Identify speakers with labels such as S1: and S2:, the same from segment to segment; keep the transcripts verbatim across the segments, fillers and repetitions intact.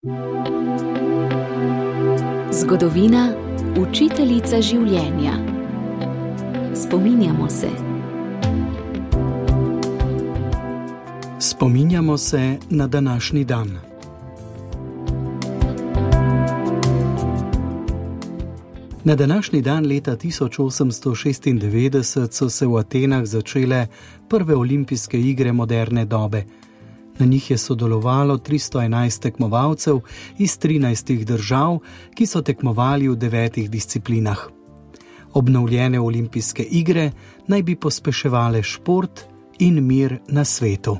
S1: Zgodovina, učiteljica življenja. Spominjamo se.
S2: Spominjamo se na današnji dan. Na današnji dan leta tisoč osemsto šestindevetdeset so se v Atenah začele prve olimpijske igre moderne dobe. Na njih je sodelovalo tristo enajst tekmovalcev iz trinajstih držav, ki so tekmovali v devetih disciplinah. Obnovljene olimpijske igre naj bi pospeševale šport in mir na svetu.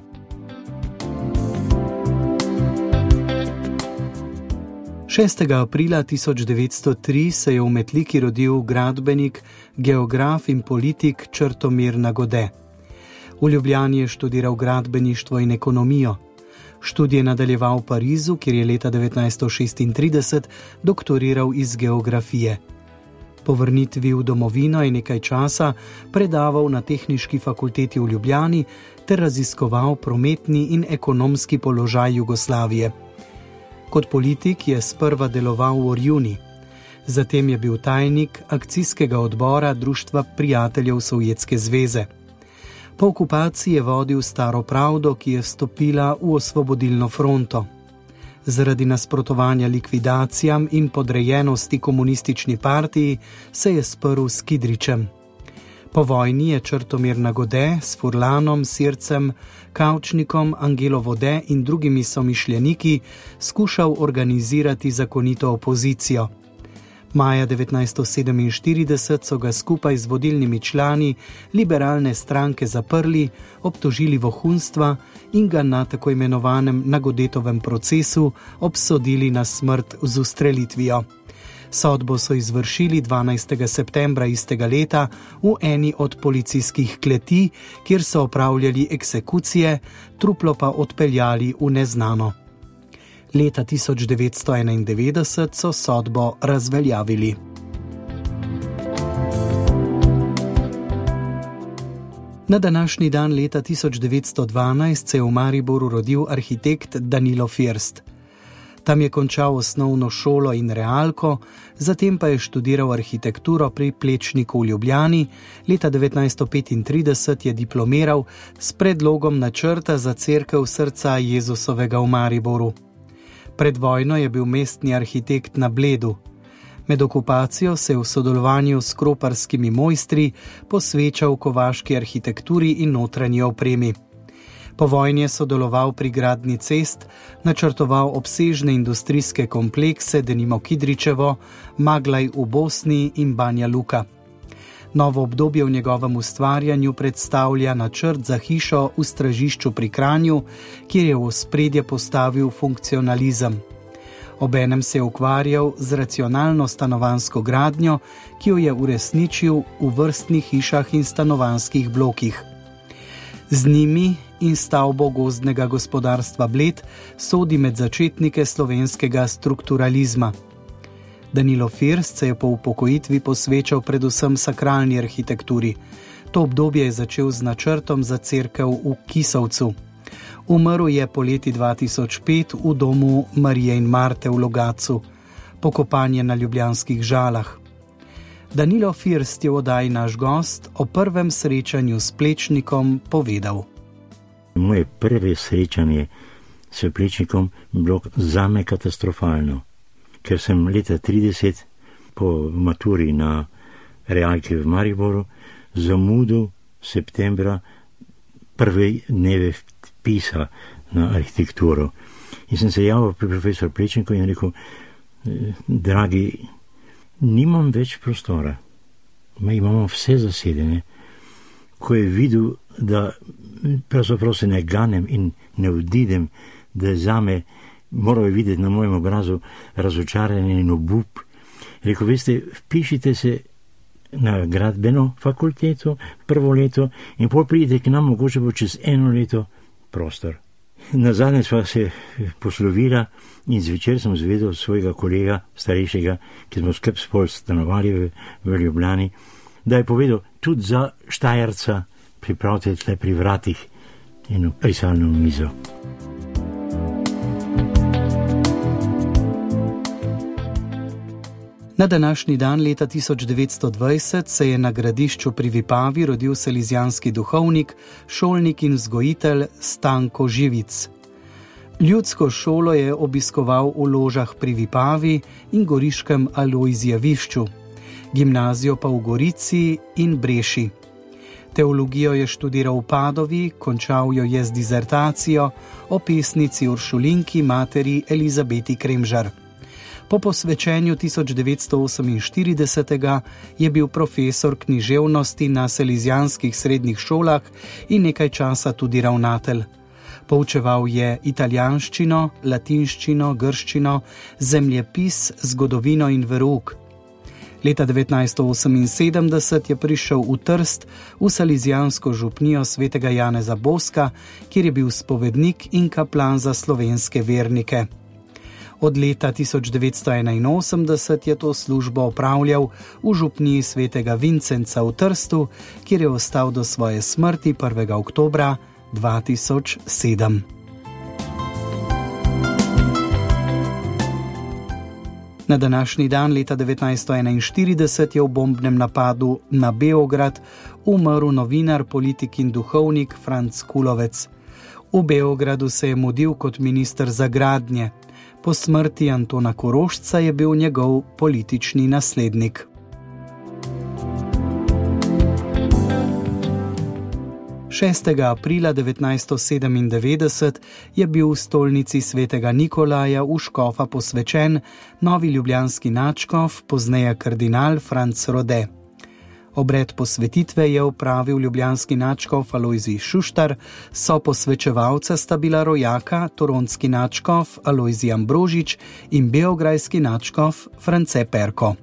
S2: šestega aprila tisoč devetsto tri se je v Metliki rodil gradbenik, geograf in politik Črtomir Nagode. V Ljubljani je študiral gradbeništvo in ekonomijo. Študij je nadaljeval v Parizu, kjer je leta devetnajststo šestintrideset doktoriral iz geografije. Po vrnitvi v domovino je nekaj časa predaval na Tehniški fakulteti v Ljubljani ter raziskoval prometni in ekonomski položaj Jugoslavije. Kot politik je sprva deloval v Orjuni. Zatem je bil tajnik akcijskega odbora Društva prijateljev Sovjetske zveze. Po okupaciji je vodil Staro pravdo, ki je vstopila v osvobodilno fronto. Zaradi nasprotovanja likvidacijam in podrejenosti komunistični partiji se je sprl s Kidričem. Po vojni je Črtomir Nagode s Furlanom, Sircem, Kavčnikom, Angelo Vode in drugimi somišljeniki skušal organizirati zakonito opozicijo. Maja devetnajststo sedeminštirideset so ga skupaj z vodilnimi člani liberalne stranke zaprli, obtožili vohunstva in ga na tako imenovanem Nagodetovem procesu obsodili na smrt z ustrelitvijo. Sodbo so izvršili dvanajstega septembra istega leta v eni od policijskih kleti, kjer so opravljali eksekucije, truplo pa odpeljali v neznano. Leta tisoč devetsto enaindevetdeset so sodbo razveljavili. Na današnji dan leta tisoč devetsto dvanajst se je v Mariboru rodil arhitekt Danilo First. Tam je končal osnovno šolo in realko, zatem pa je študiral arhitekturo pri Plečniku v Ljubljani, leta devetnajststo petintrideset je diplomiral s predlogom načrta za cerkev Srca Jezusovega v Mariboru. Pred vojno je bil mestni arhitekt na Bledu. Med okupacijo se je v sodelovanju s kroparskimi mojstri posvečal kovaški arhitekturi in notranji opremi. Po vojni je sodeloval pri gradnji cest, načrtoval obsežne industrijske komplekse, denimo Kidričevo, Maglaj v Bosni in Banja Luka. Novo obdobje v njegovem ustvarjanju predstavlja načrt za hišo v Stražišču pri Kranju, kjer je v ospredje postavil funkcionalizem. Obenem se je ukvarjal z racionalno stanovanjsko gradnjo, ki jo je uresničil v vrstnih hišah in stanovanjskih blokih. Z njimi in stavbo gozdnega gospodarstva Bled sodi med začetnike slovenskega strukturalizma. Danilo First se je po upokojitvi posvečal predvsem sakralni arhitekturi. To obdobje je začel z načrtom za cerkev v Kisovcu. Umrl je poleti dva tisoč pet v domu Marije in Marte v Logatcu. Pokopan je na ljubljanskih Žalah. Danilo First je v oddaji Naš gost o prvem srečanju s Plečnikom povedal.
S3: Moje prve srečanje s Plečnikom bilo zame katastrofalno, ker sem leta trideset po maturi na realki v Mariboru zamudil septembra prve dneve vpisa na arhitekturo. In sem se javil pri profesor Plečniku in rekel, dragi, nimam več prostora, imamo vse zasedene. Ko je videl, da pravzaprav se ne ganem in ne odidem, da zame morajo videti na mojem obrazu razočaranje in obup. Rekel, veste, vpišite se na gradbeno fakulteto prvo leto in potem pridite k nam, mogoče bo čez eno leto prostor. Nazadnje sva se poslovila in zvečer sem zvedel svojega kolega, starejšega, ki smo skrb spol stanovali v, v Ljubljani, da je povedal, tudi za Štajerca pripravite tle pri vratih eno risalno mizo.
S2: Na današnji dan leta tisoč devetsto dvajset se je na Gradišču pri Vipavi rodil salizijanski duhovnik, šolnik in vzgojitelj Stanko Živic. Ljudsko šolo je obiskoval v Ložah pri Vipavi in goriškem Alojzijevišču, gimnazijo pa v Gorici in Breši. Teologijo je študiral v Padovi, končal jo je z dizertacijo o pesnici Uršulinki materi Elizabeti Kremžar. Po posvečenju tisoč devetsto oseminštiridesetega je bil profesor književnosti na salizijanskih srednjih šolah in nekaj časa tudi ravnatelj. Poučeval je italijanščino, latinščino, grščino, zemljepis, zgodovino in verouk. Leta devetnajststo oseminsedemdeset je prišel v Trst v salizijansko župnijo svetega Janeza Boska, kjer je bil spovednik in kaplan za slovenske vernike. Od leta tisoč devetsto enainosemdeset je to službo opravljal v župniji svetega Vincenca v Trstu, kjer je ostal do svoje smrti prvega oktobra dva tisoč sedem. Na današnji dan leta devetnajststo enainštirideset je v bombnem napadu na Beograd umrl novinar, politik in duhovnik Franc Kulovec. V Beogradu se je mudil kot minister za gradnje. Po smrti Antona Korošca je bil njegov politični naslednik. šestega aprila devetnajststo sedemindevetdeset je bil v stolnici svetega Nikolaja v Škofa posvečen novi ljubljanski nadškof, pozneje kardinal Franc Rode. Obred posvetitve je opravil ljubljanski nadškof Alojzij Šuštar, so posvečevalca sta bila rojaka, toronski nadškof Alojzij Ambrožič in beograjski nadškof France Perko.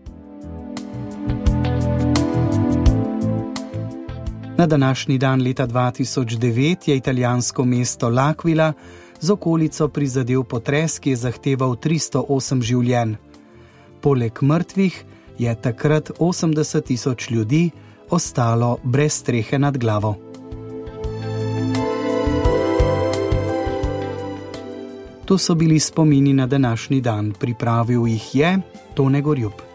S2: Na današnji dan leta dva tisoč devet je italijansko mesto L'Aquila z okolico prizadel potres, ki je zahteval tristo osem življenj. Poleg mrtvih je takrat osemdeset tisoč ljudi ostalo brez strehe nad glavo. To so bili spomini na današnji dan. Pripravil jih je Tone Gorjup.